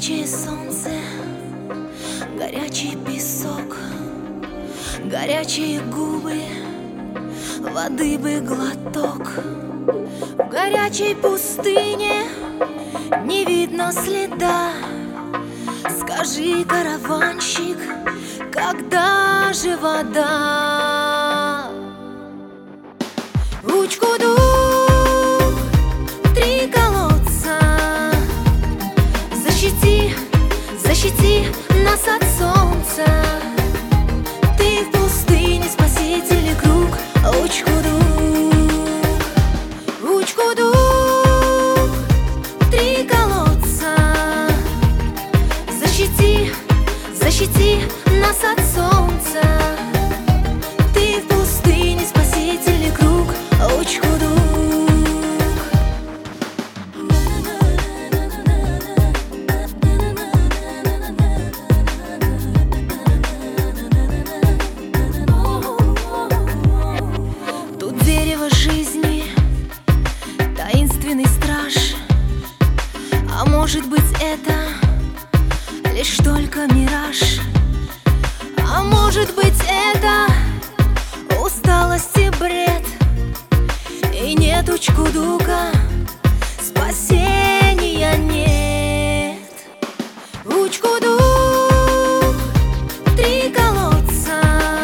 Горячее солнце, горячий песок, горячие губы, воды бы глоток. В горячей пустыне не видно следа. Скажи, караванщик, когда же вода? Учку-дук, три колодца, защити, защити нас от солнца. Ты в пустыне, спаситель и круг. Учку-дук, учку-дук, три колодца, защити, защити нас от солнца. Ты в пустыне, спаситель и круг. Учку-дук. Тут дерево жизни, таинственный страж. А может быть, это лишь только мираж? А может быть, это усталость и бред? И нет учку-дука, спасения нет. Учку-дук, три колодца,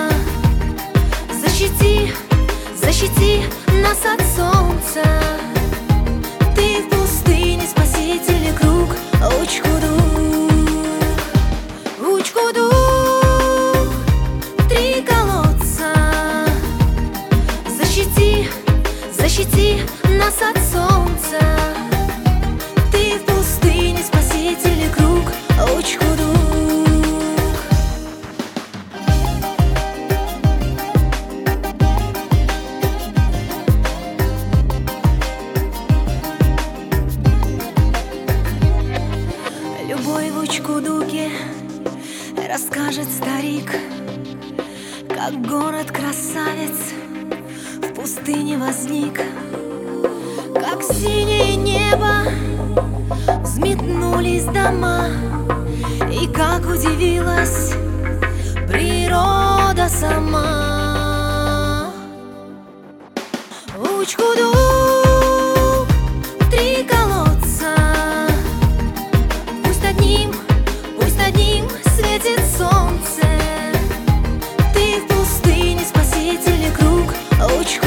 защити, защити нас от солнца. Ты в пустыне, спаситель и круг. Учку-дук, учку-дук, три колодца, защити, защити нас от солнца. Ты в пустыне, спаситель и круг. Учку-дук. Любой в Учку-дуке расскажет старик, как город-красавец в пустыне возник, как синее небо взметнулись дома, и как удивилась природа сама. Учку-дук, три колодца, пусть над ним светит солнце. Ты в пустыне, спаситель и круг. Учку-дук.